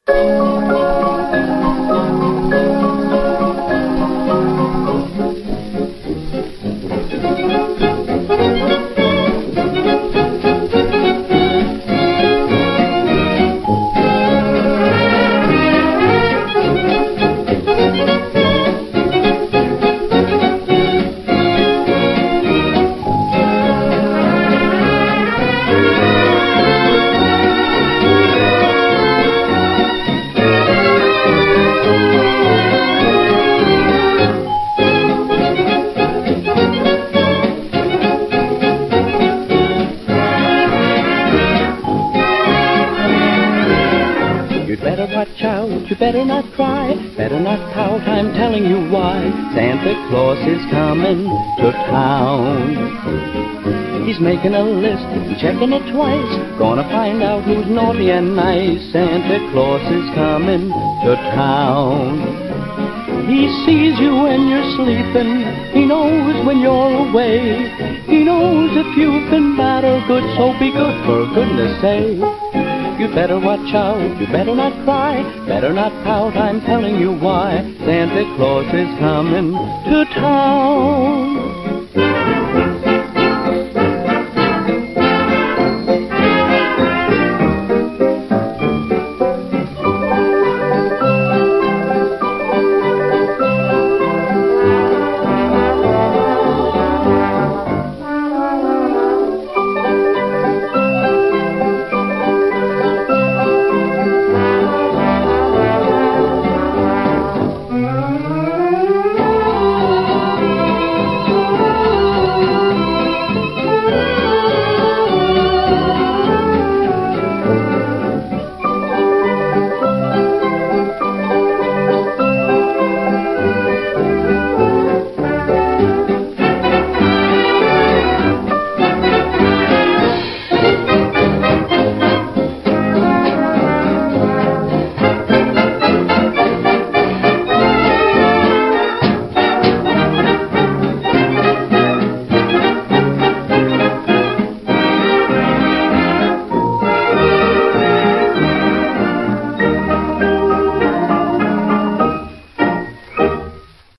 You'd better watch out, you better not cry, better not pout, I'm telling you why. Santa Claus is coming to town. He's making a list, checking it twice, gonna find out who's naughty and nice. Santa Claus is coming to town. He sees you when you're sleeping, he knows when you're away, he knows if you've been bad or good, so be good for goodness sake. You better watch out, you better not cry, better not pout, I'm telling you why. Santa Claus is coming to town.